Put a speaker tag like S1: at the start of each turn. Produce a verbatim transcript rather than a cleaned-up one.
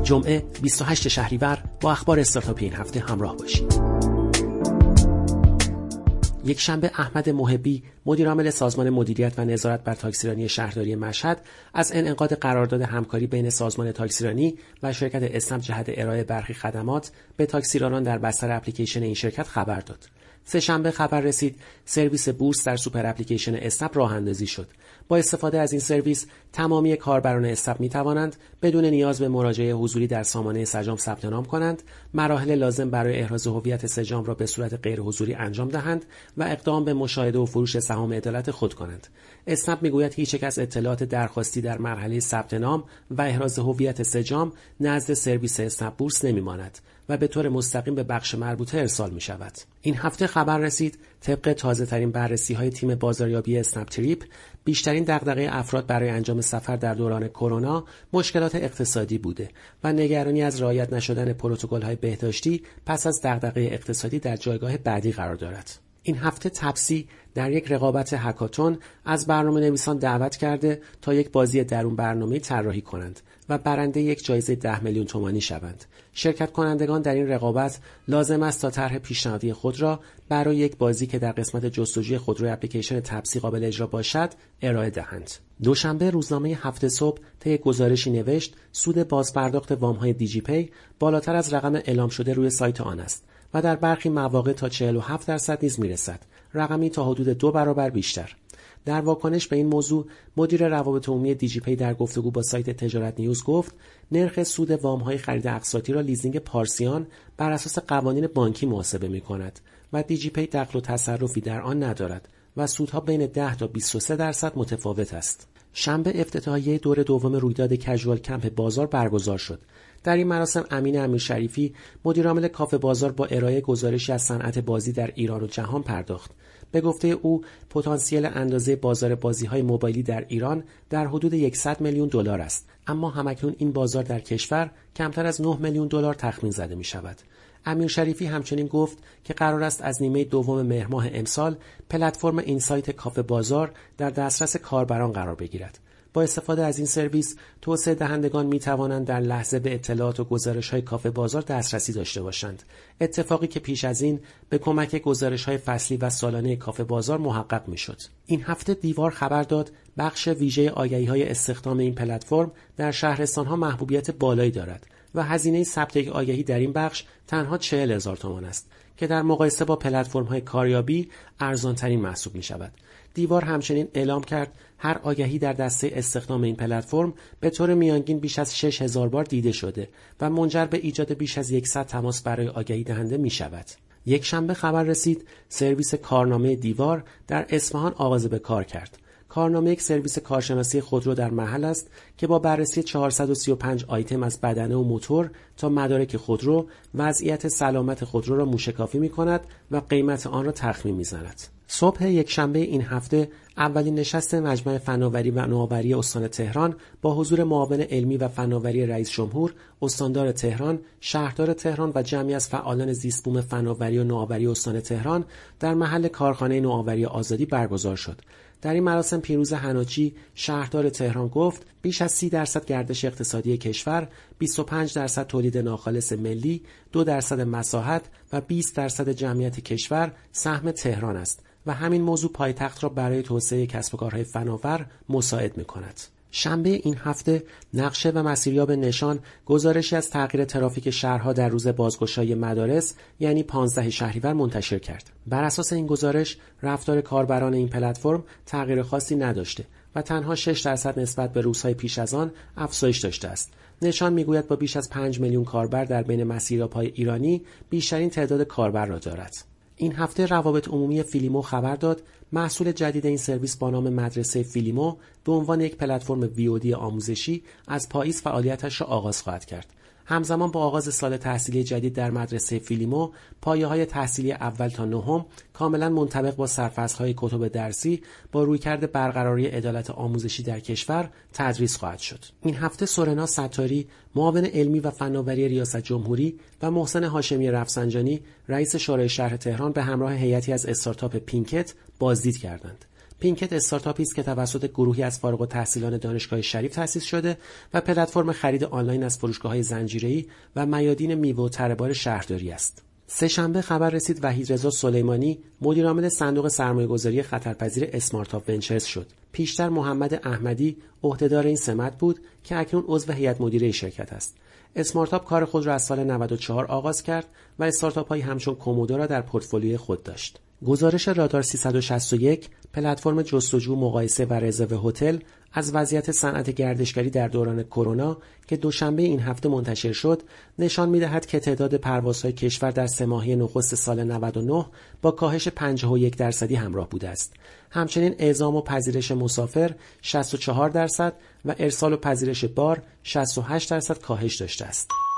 S1: جمعه بیست و هشتم شهریور با اخبار استارتاپ این هفته همراه باشید. یک شنبه احمد محبی مدیرعامل سازمان مدیریت و نظارت بر تاکسیرانی شهرداری مشهد از انعقاد قرارداد همکاری بین سازمان تاکسیرانی و شرکت اسنپ جهت ارائه برخی خدمات به تاکسیرانان در بستر اپلیکیشن این شرکت خبر داد. سه شنبه خبر رسید سرویس بورس در سوپر اپلیکیشن اسنپ راه اندازی شد. با استفاده از این سرویس تمامی کاربران اسنپ می توانند بدون نیاز به مراجعه حضوری در سامانه سجام ثبت نام کنند، مراحل لازم برای احراز هویت سجام را به صورت غیر حضوری انجام دهند و اقدام به مشاهده و فروش سهام عدالت خود کنند. اسنپ میگوید هیچ یک از اطلاعات درخواستی در مرحله ثبت نام و احراز هویت سجام نزد سرویس اسنپ بورس نمیماند و به طور مستقیم به بخش مربوطه ارسال می شود. این هفته خبر رسید طبق تازه ترین بررسی های تیم بازاریابی اسنپ تریپ بیشترین دغدغه افراد برای انجام سفر در دوران کرونا مشکلات اقتصادی بوده و نگرانی از رعایت نشدن پروتکل های بهداشتی پس از دغدغه اقتصادی در جایگاه بعدی قرار دارد. این هفته تپسی در یک رقابت هکاتون از برنامه نویسان دعوت کرده تا یک بازی درون برنامه طراحی کنند و برنده یک جایزه ده میلیون تومانی شوند. شرکت کنندگان در این رقابت لازم است تا طرح پیشنهادی خود را برای یک بازی که در قسمت جستجوی خودروی اپلیکیشن تپسی قابل اجرا باشد ارائه دهند. دوشنبه روزنامه هفته صبح طی گزارشی نوشت سود بازپرداخت وام‌های دیجی پی بالاتر از رقم اعلام شده روی سایت آن است و در برخی مواقع تا چهل و هفت درصد نیز میرسد، رقمی تا حدود دو برابر بیشتر. در واکنش به این موضوع مدیر روابط عمومی دیجی پی در گفتگو با سایت تجارت نیوز گفت نرخ سود وام‌های خرید اقساطی را لیزینگ پارسیان بر اساس قوانین بانکی محاسبه می‌کند و دیجی پی دخل و تصرفی در آن ندارد و سودها بین ده تا بیست و سه درصد متفاوت است. شنبه افتتاحیه دور دوم رویداد کژوال کمپ بازار برگزار شد. در این مراسم امین امیرشریفی مدیرعامل کافه بازار با ارائه گزارشی از صنعت بازی در ایران و جهان پرداخت. به گفته او پتانسیل اندازه بازار بازی‌های موبایلی در ایران در حدود صد میلیون دلار است، اما همکنون این بازار در کشور کمتر از نه میلیون دلار تخمین زده می‌شود. امیرشریفی همچنین گفت که قرار است از نیمه دوم مهر ماه امسال پلتفرم اینسایت کافه بازار در دسترس کاربران قرار بگیرد. با استفاده از این سرویس توسعه دهندگان می توانند در لحظه به اطلاعات و گزارش‌های کافه بازار دسترسی داشته باشند، اتفاقی که پیش از این به کمک گزارش‌های فصلی و سالانه کافه بازار محقق می‌شد. این هفته دیوار خبر داد بخش ویژه آگهی‌های استخدام این پلتفرم در شهرستان‌ها محبوبیت بالایی دارد و هزینه ثبت یک آگهی در این بخش تنها چهل هزار تومان است که در مقایسه با پلتفرم‌های کاریابی ارزان‌ترین محسوب می‌شود. دیوار همچنین اعلام کرد هر آگهی در دسته استخدام این پلتفرم به طور میانگین بیش از شش هزار بار دیده شده و منجر به ایجاد بیش از صد تماس برای آگهی دهنده می شود. یک شنبه خبر رسید سرویس کارنامه دیوار در اصفهان آغاز به کار کرد. کارنامه یک سرویس کارشناسی خودرو در محل است که با بررسی چهارصد و سی و پنج آیتم از بدنه و موتور تا مدارک خودرو وضعیت سلامت خودرو را موشکافی می کند و قیمت آن را تخمین می زند. صبح یک شنبه این هفته اولین نشست مجمع فناوری و نوآوری استان تهران با حضور معاون علمی و فناوری رئیس جمهور، استاندار تهران، شهردار تهران و جمعی از فعالان زیست بوم فناوری و نوآوری استان تهران در محل کارخانه نوآوری آزادی برگزار شد. در این مراسم پیروز حناچی شهردار تهران گفت بیش از سی درصد گردش اقتصادی کشور، بیست و پنج درصد تولید ناخالص ملی، دو درصد مساحت و بیست درصد جمعیت کشور سهم تهران است و همین موضوع پایتخت را برای توسعه کسب و کارهای فناور مساعد می‌کند. شنبه این هفته نقشه و مسیریاب نشان گزارشی از تغییر ترافیک شهرها در روز بازگشایی مدارس یعنی پانزده شهریور منتشر کرد. بر اساس این گزارش رفتار کاربران این پلتفرم تغییر خاصی نداشته و تنها شش درصد نسبت به روزهای پیش از آن افزایش داشته است. نشان میگوید با بیش از پنج میلیون کاربر در بین مسیریاب‌های ایرانی بیشترین تعداد کاربر را دارد. این هفته روابط عمومی فیلیمو خبر داد محصول جدید این سرویس با نام مدرسه فیلیمو به عنوان یک پلتفرم وی او دی آموزشی از پاییز فعالیتش را آغاز خواهد کرد. همزمان با آغاز سال تحصیلی جدید در مدرسه فیلیمو، پایه‌های تحصیلی اول تا نهم کاملا منطبق با سرفصل‌های کتب درسی با رویکرد برقراری عدالت آموزشی در کشور تدریس خواهد شد. این هفته سورنا ستاری، معاون علمی و فناوری ریاست جمهوری و محسن هاشمی رفسنجانی، رئیس شورای شهر تهران به همراه هیئتی از استارتاپ پینکت بازدید کردند. پینکت استارتاپی است که توسط گروهی از فارغ التحصیلان دانشگاه شریف تأسیس شده و پلتفرم خرید آنلاین از فروشگاه‌های زنجیره‌ای و میادین میوه و تره‌بار شهرداری است. سه‌شنبه خبر رسید وحیدرضا سلیمانی مدیر عامل صندوق سرمایه‌گذاری خطرپذیر اسمارتاپ ونچرز شد. پیشتر محمد احمدی عهدهدار این سمت بود که اکنون عضو هیئت مدیره شرکت است. اسمارتاپ کار خود را از سال نود و چهار آغاز کرد و استارتاپ‌هایی همچون کومودو را در پورتفولیوی خود داشت. گزارش رادار سیصد و شصت و یک، پلتفرم جستجو، مقایسه و رزرو هتل، از وضعیت صنعت گردشگری در دوران کرونا که دوشنبه این هفته منتشر شد، نشان می‌دهد که تعداد پروازهای کشور در سه ماهه نخست سال نود و نه با کاهش پنجاه و یک درصدی همراه بوده است. همچنین اعزام و پذیرش مسافر شصت و چهار درصد و ارسال و پذیرش بار شصت و هشت درصد کاهش داشته است.